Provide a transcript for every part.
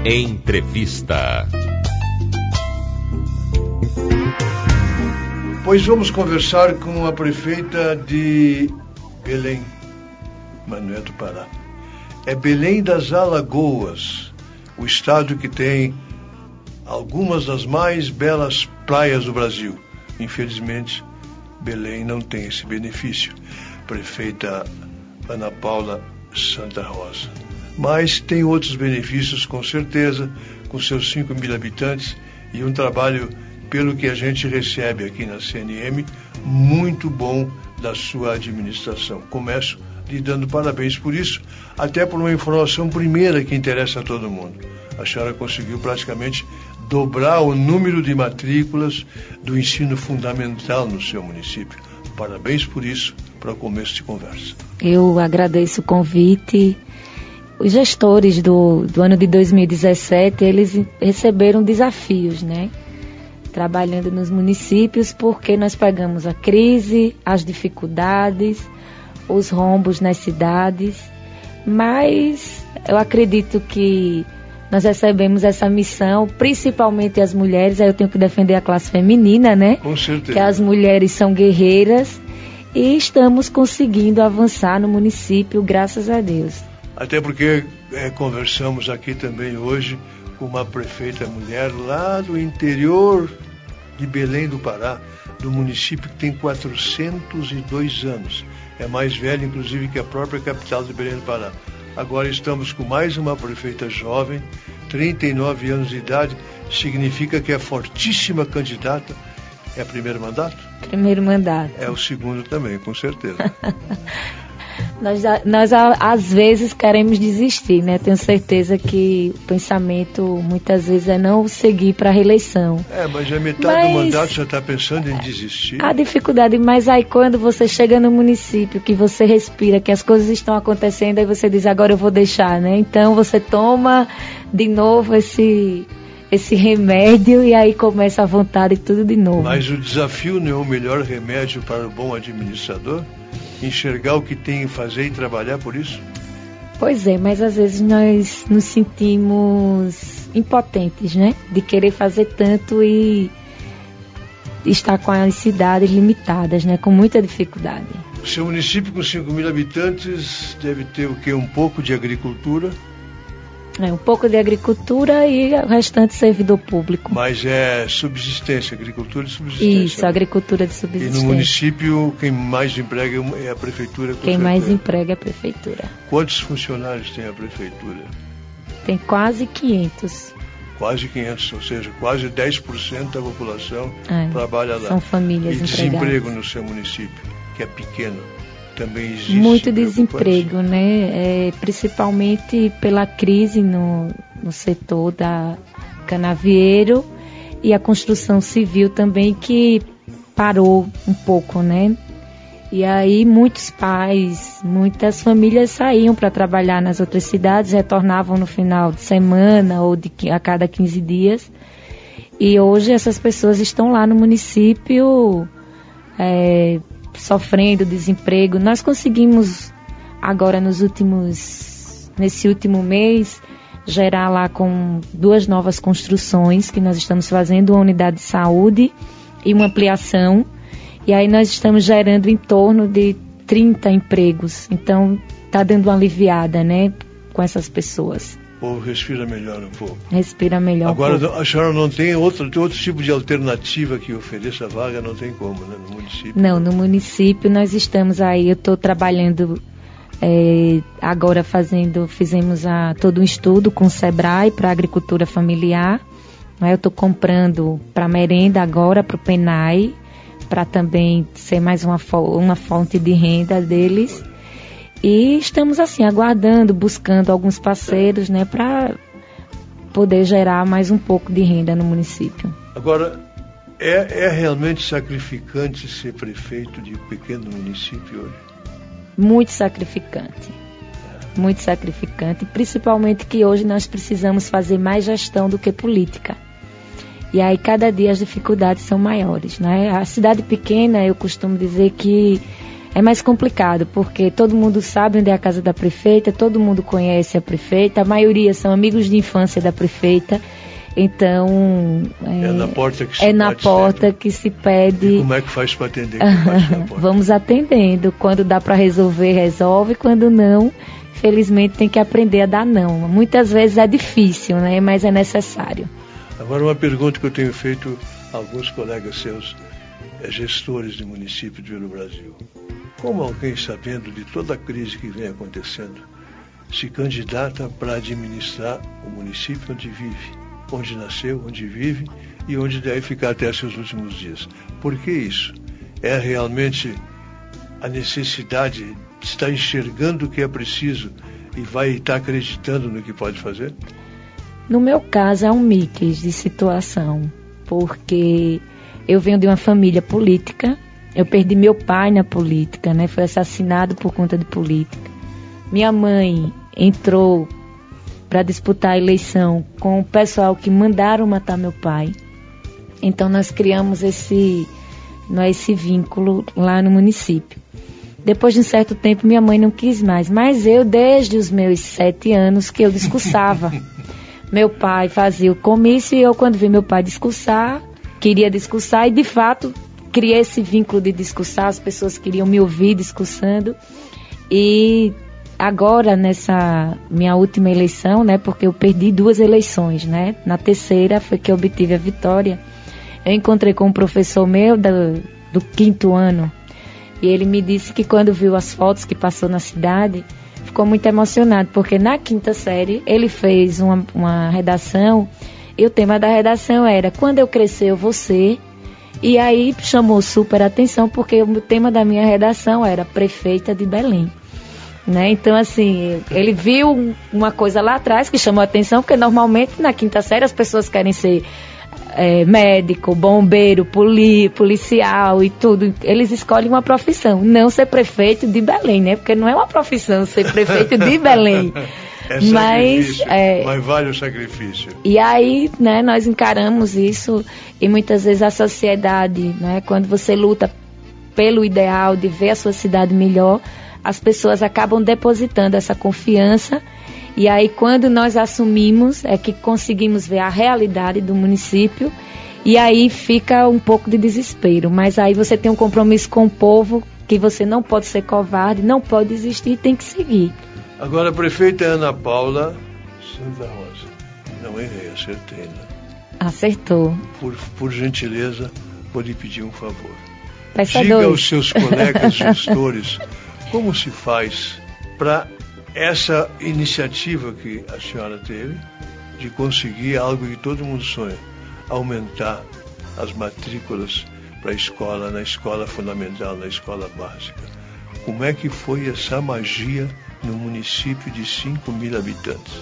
Entrevista. Pois vamos conversar com a prefeita de Belém, mas não é do Pará. É Belém das Alagoas, o estado que tem algumas das mais belas praias do Brasil. Infelizmente, Belém não tem esse benefício. Prefeita Ana Paula Santa Rosa. Mas tem outros benefícios, com certeza, com seus 5.000 habitantes e um trabalho, pelo que a gente recebe aqui na CNM, muito bom da sua administração. Começo lhe dando parabéns por isso, até por uma informação primeira que interessa a todo mundo. A senhora conseguiu praticamente dobrar o número de matrículas do ensino fundamental no seu município. Parabéns por isso, para o começo de conversa. Eu agradeço o convite. Os gestores do ano de 2017, eles receberam desafios, né? Trabalhando nos municípios, porque nós pegamos a crise, as dificuldades, os rombos nas cidades, mas eu acredito que nós recebemos essa missão, principalmente as mulheres. Aí eu tenho que defender a classe feminina, né? Com certeza. Que as mulheres são guerreiras e estamos conseguindo avançar no município, graças a Deus. Até porque conversamos aqui também hoje com uma prefeita mulher lá do interior de Belém do Pará, do município que tem 402 anos. É mais velha, inclusive, que a própria capital de Belém do Pará. Agora estamos com mais uma prefeita jovem, 39 anos de idade, significa que é fortíssima candidata. É primeiro mandato? Primeiro mandato. É o segundo também, com certeza. Nós às vezes queremos desistir, né? Tenho certeza que o pensamento muitas vezes é não seguir para a reeleição. Mas a metade do mandato já está pensando em desistir. A dificuldade, mas aí quando você chega no município, que você respira, que as coisas estão acontecendo, aí você diz, agora eu vou deixar, né? Então você toma de novo esse remédio e aí começa a vontade tudo de novo. Mas o desafio não é o melhor remédio para o bom administrador? Enxergar o que tem em fazer e trabalhar por isso? Pois é, mas às vezes nós nos sentimos impotentes, né? De querer fazer tanto e estar com as cidades limitadas, né? Com muita dificuldade. O seu município com 5.000 habitantes deve ter o quê? Um pouco de agricultura? Um pouco de agricultura e o restante servidor público. Mas é subsistência, agricultura de subsistência. Isso, agricultura de subsistência. E no município, quem mais emprega é a prefeitura? Quem mais emprega é a prefeitura. Quantos funcionários tem a prefeitura? Tem quase 500. Quase 500, ou seja, quase 10% da população trabalha lá. São famílias empregadas. E desemprego no seu município, que é pequeno. Também existe muito desemprego, né? Principalmente pela crise no setor da canavieiro e a construção civil também, que parou um pouco, né? E aí muitos pais, muitas famílias saíam para trabalhar nas outras cidades, retornavam no final de semana ou a cada 15 dias. E hoje essas pessoas estão lá no município sofrendo desemprego. Nós conseguimos agora nesse último mês gerar lá com 2 novas construções que nós estamos fazendo, uma unidade de saúde e uma ampliação, e aí nós estamos gerando em torno de 30 empregos. Então está dando uma aliviada, né, com essas pessoas. O povo respira melhor um pouco. Respira melhor. Agora, a senhora não tem outro tipo de alternativa que ofereça vaga? Não tem como, né, no município? Não, no município nós estamos aí, eu estou trabalhando agora fizemos todo um estudo com o SEBRAE para agricultura familiar. Eu estou comprando para merenda agora, para o PENAI, para também ser mais uma fonte de renda deles. E estamos assim, aguardando, buscando alguns parceiros, né, para poder gerar mais um pouco de renda no município. Agora, é realmente sacrificante ser prefeito de um pequeno município hoje? Muito sacrificante. Muito sacrificante, principalmente que hoje nós precisamos fazer mais gestão do que política. E aí cada dia as dificuldades são maiores, né? A cidade pequena, eu costumo dizer que é mais complicado, porque todo mundo sabe onde é a casa da prefeita, todo mundo conhece a prefeita, a maioria são amigos de infância da prefeita, então é na porta que se é na porta que se pede. E como é que faz para atender? Vamos atendendo, quando dá para resolver, resolve, quando não, felizmente tem que aprender a dar não. Muitas vezes é difícil, né? Mas é necessário. Agora uma pergunta que eu tenho feito a alguns colegas seus, gestores de município pelo Brasil. Como alguém, sabendo de toda a crise que vem acontecendo, se candidata para administrar o município onde vive, onde nasceu, onde vive e onde deve ficar até seus últimos dias? Por que isso? É realmente a necessidade de estar enxergando o que é preciso e vai estar acreditando no que pode fazer? No meu caso é um mix de situação, porque eu venho de uma família política, eu perdi meu pai na política, né? Foi assassinado por conta de política. Minha mãe entrou para disputar a eleição com o pessoal que mandaram matar meu pai. Então nós criamos esse vínculo lá no município. Depois de um certo tempo minha mãe não quis mais, mas eu desde os meus 7 anos que eu discursava. Meu pai fazia o comício e eu, quando vi meu pai discursar, queria discursar e de fato criei esse vínculo de discursar, as pessoas queriam me ouvir discursando. E agora, nessa minha última eleição, né, porque eu perdi 2 eleições, né, na terceira foi que eu obtive a vitória, eu encontrei com um professor meu do 5º ano, e ele me disse que quando viu as fotos que passou na cidade, ficou muito emocionado, porque na 5ª série ele fez uma redação, e o tema da redação era "Quando eu crescer eu vou ser", e aí chamou super atenção, porque o tema da minha redação era Prefeita de Belém. Né? Então, assim, ele viu uma coisa lá atrás que chamou a atenção, porque normalmente na 5ª série as pessoas querem ser médico, bombeiro, policial e tudo. Eles escolhem uma profissão, não ser prefeito de Belém, né? Porque não é uma profissão ser prefeito de Belém. Mas vale o sacrifício. E aí, né, nós encaramos isso, e muitas vezes a sociedade, né, quando você luta pelo ideal de ver a sua cidade melhor, as pessoas acabam depositando essa confiança, e aí quando nós assumimos é que conseguimos ver a realidade do município, e aí fica um pouco de desespero, mas aí você tem um compromisso com o povo, que você não pode ser covarde, não pode desistir, tem que seguir. Agora, a prefeita Ana Paula Santa Rosa. Não errei, acertei, né? Acertou. Por gentileza, vou lhe pedir um favor. Peça Diga 2. aos seus colegas gestores como se faz para essa iniciativa que a senhora teve de conseguir algo que todo mundo sonha, aumentar as matrículas para a escola, na escola fundamental, na escola básica. Como é que foi essa magia no município de 5.000 habitantes?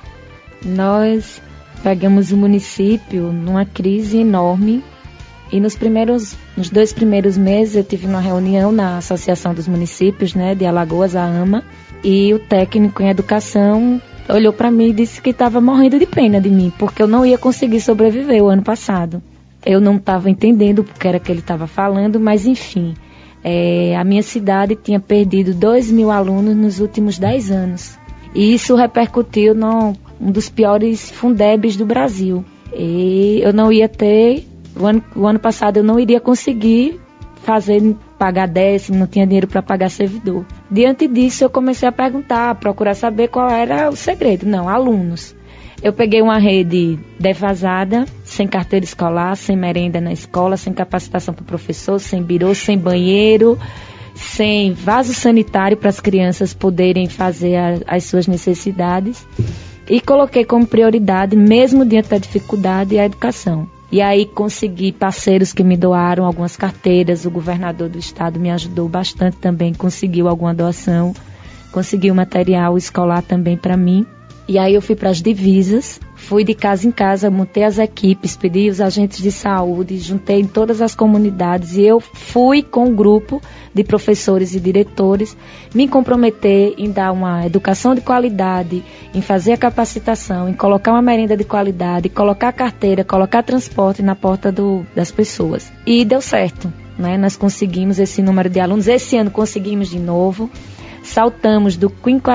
Nós pegamos o município numa crise enorme, e nos 2 primeiros meses eu tive uma reunião na Associação dos Municípios, né, de Alagoas, a AMA, e o técnico em educação olhou para mim e disse que estava morrendo de pena de mim, porque eu não ia conseguir sobreviver o ano passado. Eu não estava entendendo o que era que ele estava falando, mas enfim, a minha cidade tinha perdido 2.000 alunos nos últimos 10 anos. E isso repercutiu num dos piores Fundebs do Brasil. E eu não ia ter, o ano passado eu não iria conseguir pagar décimo, não tinha dinheiro para pagar servidor. Diante disso eu comecei a perguntar, a procurar saber qual era o segredo. Não, alunos. Eu peguei uma rede defasada, sem carteira escolar, sem merenda na escola, sem capacitação para o professor, sem birô, sem banheiro, sem vaso sanitário para as crianças poderem fazer as suas necessidades. E coloquei como prioridade, mesmo diante da dificuldade, a educação. E aí consegui parceiros que me doaram algumas carteiras, o governador do estado me ajudou bastante também, conseguiu alguma doação, conseguiu material escolar também para mim. E aí eu fui para as divisas, fui de casa em casa, montei as equipes, pedi os agentes de saúde, juntei em todas as comunidades e eu fui com um grupo de professores e diretores me comprometer em dar uma educação de qualidade, em fazer a capacitação, em colocar uma merenda de qualidade, colocar carteira, colocar transporte na porta das pessoas. E deu certo. né? Nós conseguimos esse número de alunos. Esse ano conseguimos de novo. Saltamos do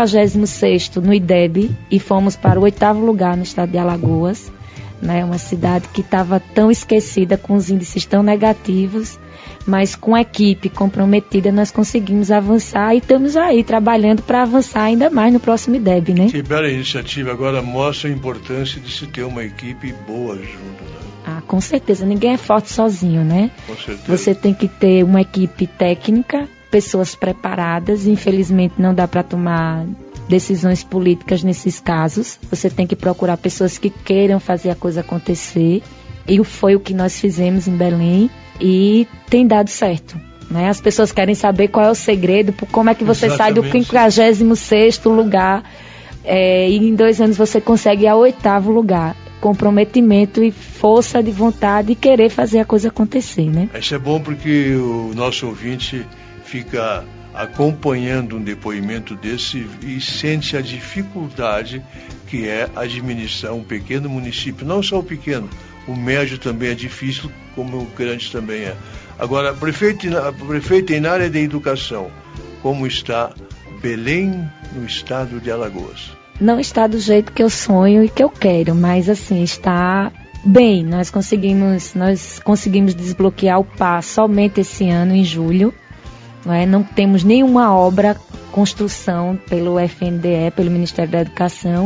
56º no IDEB e fomos para o 8º lugar no estado de Alagoas, né? Uma cidade que estava tão esquecida, com os índices tão negativos, mas com a equipe comprometida nós conseguimos avançar e estamos aí trabalhando para avançar ainda mais no próximo IDEB, né? Que bela iniciativa. Agora mostra a importância de se ter uma equipe boa junto, né? Ah, com certeza. Ninguém é forte sozinho, né? Com certeza. Você tem que ter uma equipe técnica, pessoas preparadas. Infelizmente não dá para tomar decisões políticas nesses casos. Você tem que procurar pessoas que queiram fazer a coisa acontecer. E foi o que nós fizemos em Belém e tem dado certo, né? As pessoas querem saber qual é o segredo, como é que você sai do 56º lugar e em 2 anos você consegue ir ao 8º lugar. Comprometimento e força de vontade e querer fazer a coisa acontecer, né? Isso é bom porque o nosso ouvinte fica acompanhando um depoimento desse e sente a dificuldade que é administrar um pequeno município. Não só o pequeno, o médio também é difícil, como o grande também é. Agora, prefeito, na área da educação, como está Belém no estado de Alagoas? Não está do jeito que eu sonho e que eu quero, mas assim, está bem. Nós conseguimos desbloquear o PAS somente esse ano, em julho. Não temos nenhuma obra, construção pelo FNDE, pelo Ministério da Educação,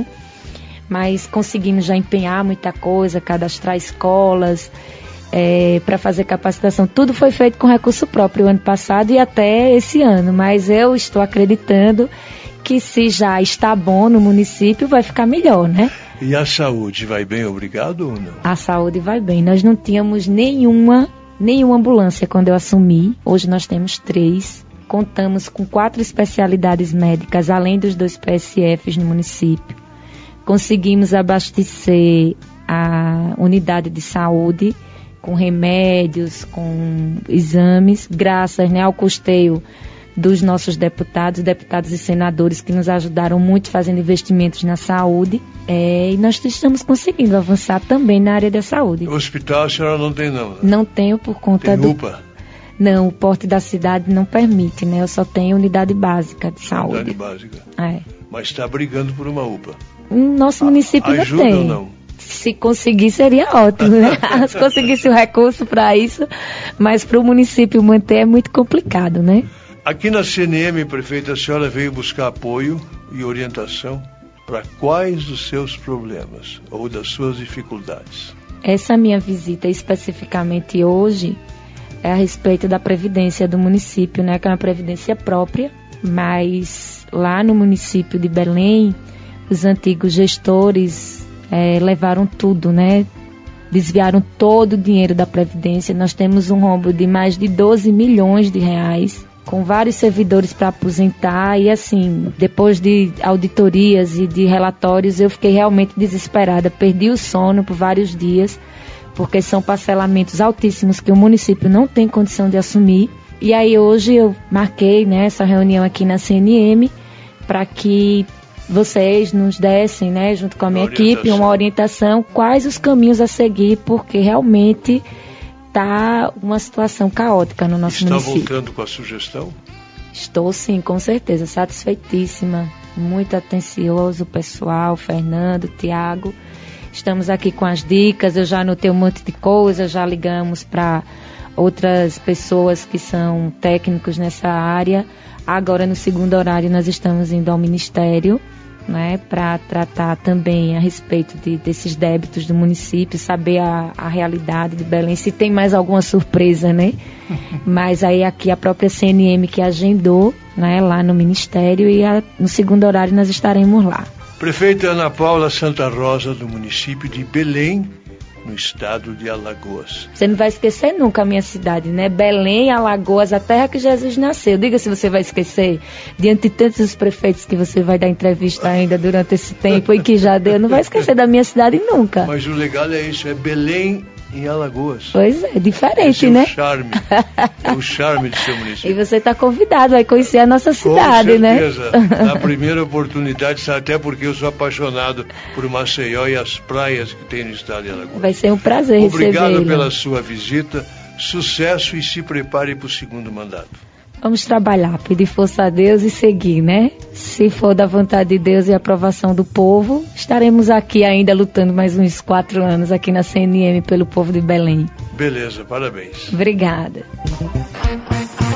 mas conseguimos já empenhar muita coisa, cadastrar escolas, para fazer capacitação. Tudo foi feito com recurso próprio ano passado e até esse ano, mas eu estou acreditando que se já está bom no município, vai ficar melhor, né? E a saúde vai bem, obrigado ou não? A saúde vai bem. Nós não tínhamos nenhuma ambulância quando eu assumi. Hoje nós temos 3. Contamos com 4 especialidades médicas, além dos 2 PSFs no município. Conseguimos abastecer a unidade de saúde com remédios, com exames, graças, ao custeio dos nossos deputados e senadores que nos ajudaram muito fazendo investimentos na saúde. E nós estamos conseguindo avançar também na área da saúde. O hospital a senhora não tem não, né? Não tenho por conta do... Tem UPA? Não, o porte da cidade não permite, né? Eu só tenho unidade básica de saúde. Unidade básica. Mas está brigando por uma UPA. Nosso município não tem. Ajuda ou não? Se conseguir seria ótimo, né? Se conseguisse o recurso para isso, mas para o município manter é muito complicado, né? Aqui na CNM, prefeita, a senhora veio buscar apoio e orientação para quais dos seus problemas ou das suas dificuldades? Essa minha visita especificamente hoje é a respeito da previdência do município, né? Que é uma previdência própria, mas lá no município de Belém, os antigos gestores levaram tudo, né? Desviaram todo o dinheiro da previdência. Nós temos um rombo de mais de 12 milhões de reais, com vários servidores para aposentar, e assim, depois de auditorias e de relatórios, eu fiquei realmente desesperada, perdi o sono por vários dias, porque são parcelamentos altíssimos que o município não tem condição de assumir. E aí hoje eu marquei, né, essa reunião aqui na CNM, para que vocês nos dessem, né, junto com a minha equipe, uma orientação, quais os caminhos a seguir, porque realmente está uma situação caótica no nosso município. Está voltando com a sugestão? Estou sim, com certeza, satisfeitíssima, muito atencioso o pessoal, Fernando, Tiago. Estamos aqui com as dicas, eu já anotei um monte de coisa, já ligamos para outras pessoas que são técnicos nessa área. Agora, no segundo horário, nós estamos indo ao Ministério, né, para tratar também a respeito desses débitos do município, saber a realidade de Belém, se tem mais alguma surpresa, né? Mas aí aqui a própria CNM que agendou, né, lá no Ministério, e no segundo horário nós estaremos lá. Prefeita Ana Paula Santa Rosa, do município de Belém, no estado de Alagoas. Você não vai esquecer nunca a minha cidade, né? Belém, Alagoas, a terra que Jesus nasceu. Diga se você vai esquecer, diante de tantos prefeitos que você vai dar entrevista ainda durante esse tempo e que já deu, não vai esquecer da minha cidade nunca. Mas o legal é isso, é Belém em Alagoas. Pois é, diferente, esse, né? É o charme de seu município. E você está convidado, vai conhecer a nossa cidade, né? Com certeza, né? Na primeira oportunidade, até porque eu sou apaixonado por Maceió e as praias que tem no estado de Alagoas. Vai ser um prazer receber. Obrigado pela sua visita. sucesso e se prepare para o segundo mandato. Vamos trabalhar, pedir força a Deus e seguir, né? Se for da vontade de Deus e aprovação do povo, estaremos aqui ainda lutando mais uns 4 anos aqui na CNM pelo povo de Belém. Beleza, parabéns. Obrigada.